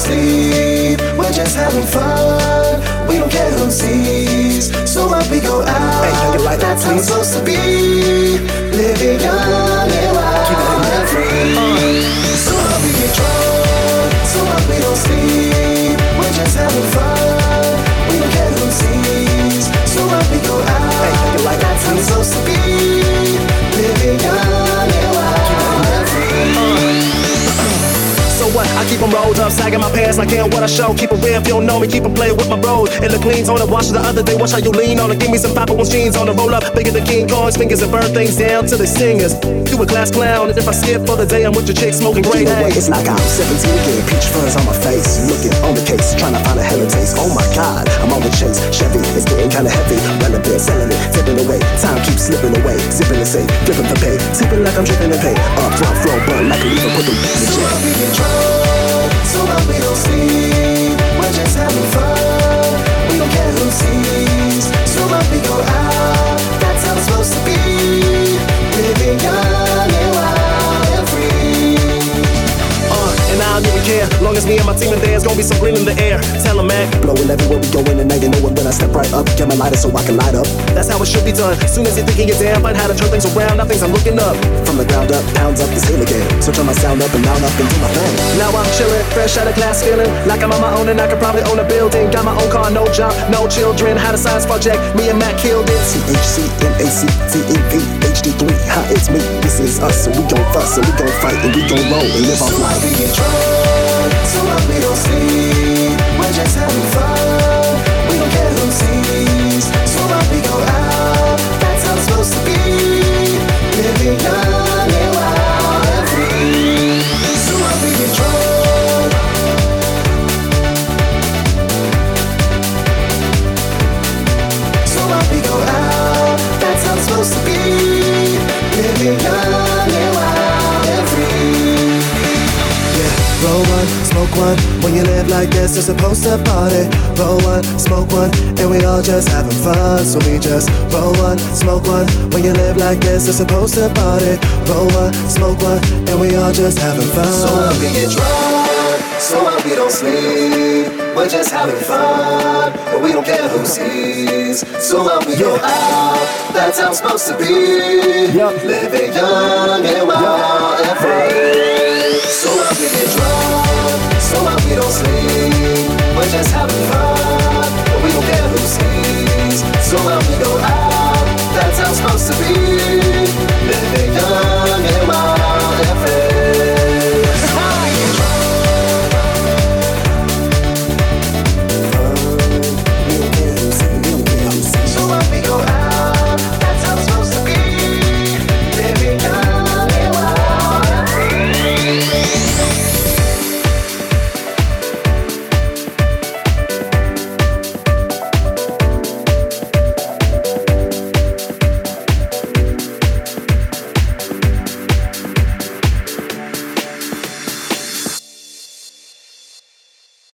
sleep. We're just having fun. We don't care who sees. So what we go out. Hey, can you light That's up, how it's please? supposed to be. Living young and wild and free. So what we get drunk. So what we don't sleep. We're just having fun. We don't care who sees. So what we go out. Hey, can you light up, That's how it's please? supposed to be. Living young and wild and free. So what? I keep them rolled up, sagging my pants like damn what I show. Keep it real if you don't know me, keep them playing with my bros. It look clean on the wash the other day. Watch how you lean on it. Give me some Papa One's jeans on the roll up. Bigger than King Kong's fingers and burn things down to the singers. You a class clown, and if I skip for the day, I'm with your chick smoking great. You know what, it's like I'm 17 again, peach fuzz on my face. Looking on the case, trying to find a hella taste. Oh my God, I'm on the chase. Chevy, it's getting kinda heavy. Relevant, selling it, tipping away. Time keeps slipping away. Zipping the safe, flipping the pay. Tipping like I'm dripping the pay. Up front, flow, bun, like a lever, put them in the So jet. what we get drunk, so what we don't sleep. We're just having fun. We don't care who sees. So what we go out. That's how it's supposed to be. Living young and wild and free. And I don't even care, long as me and my team are there, it's gonna be some green in the air. Tell 'em, man, Blowing everywhere we going, and now you know it when I step right up. Get my lighter so I can light up. that's how it should be done. Soon as you're thinking you're down, find how to turn things around. Now things I'm looking up. From the ground up, pounds up, this hill again. So turn my sound up and mount up and do my thing. Now I'm chillin', fresh out of class, feeling like I'm on my own and I could probably own a building. Got my own car, no job, no children. Had a science project, me and Matt killed it. THCMACTEV HD3, hi, it's me. This is us, and we gon' fuss, and we gon' fight, and we gon' roll and live So our what life. we get drunk, so what we don't sleep. We're just having fun. We don't care who sees. So what we go out. That's how it's supposed to be. Living young and wild and free. So what we get drunk. So what we go out. That's how it's supposed to be. Living young and wild and free. Roll one, smoke one. When you live like this, you're supposed to party. Roll one, smoke one, and we all just having fun. So we just roll one, smoke one. When you live like this, you're supposed to party. Roll one, smoke one, and we all just having fun. So what we get drunk, so what we don't sleep. We're just having fun, but we don't care who sees. So what we go out, that's how it's supposed to be. Living young and wild and free. So what we get drunk, so what we don't sleep. We're just having fun, but we don't care who sees. So what we go out, that's how it's supposed to be.